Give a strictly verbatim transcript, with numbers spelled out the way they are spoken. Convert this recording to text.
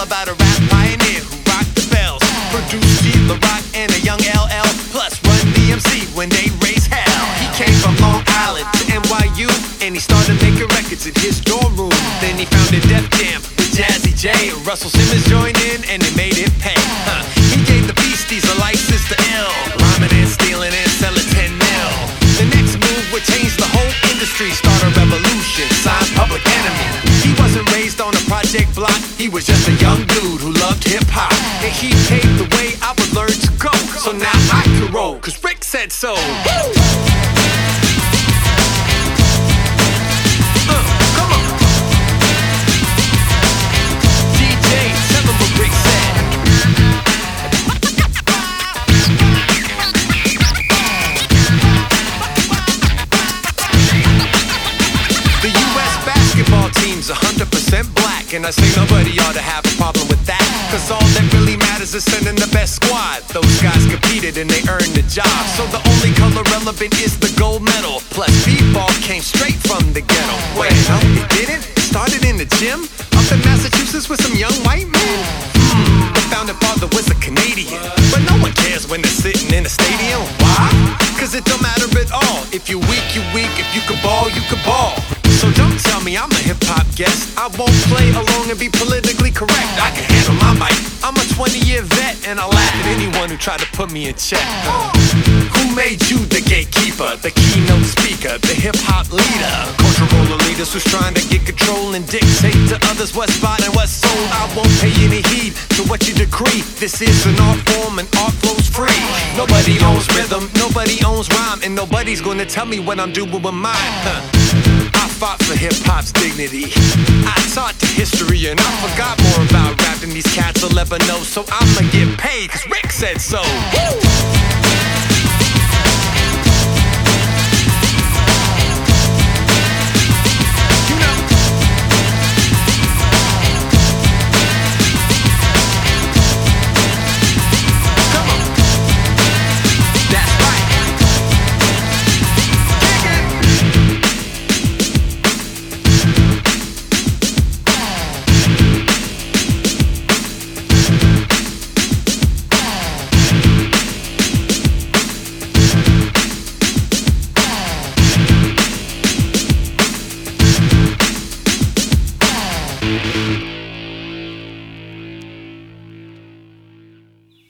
about a rap pioneer who rocked the bells, produced G, La Rock, and a young L L, plus Run D M C when they raised hell. He came from Long Island to N Y U, and he started making records in his dorm room. Then he founded Def Jam with Jazzy J, and Russell Simmons joined in, and they made it pay. Huh. He gave the Beasties a license to ill, rhyming and stealing and selling ten mil. The next move would change the whole industry, start a revolution, sign Public Enemy. He wasn't raised on a project block, he was just a young dude who loved hip-hop. And he paved the way I would learn to go, so now I can roll, cause Rick said so. one hundred percent black, and I say nobody ought to have a problem with that, cause all that really matters is sending the best squad. Those guys competed and they earned the job, so the only color relevant is the gold medal. Plus b-ball came straight from the ghetto. Wait, no, it didn't? It started in the gym up in Massachusetts with some young white men? Hmm, the founding father was a Canadian, but no one cares when they're sitting in a stadium. Why? Cause it don't matter at all. If you're weak, you're weak. If you can ball, you can ball. So don't tell me I'm a hip-hop guest. I won't play along and be politically correct. I can handle my mic. I'm a twenty-year vet, and I laugh at anyone who tried to put me in check. Who made you the gatekeeper, the keynote speaker, the hip-hop leader? Cultural leaders who's trying to get control and dictate to others what's bought and what's sold. I won't pay any heed to what you decree. This is an art form and art flows free. Nobody owns rhythm, nobody owns rhyme, and nobody's gonna tell me what I'm doing with mine. Huh. I fought for hip-hop's dignity. I taught the history and I forgot more about rap than these cats will ever know. So I'ma get paid cause Rick said so. Thank you.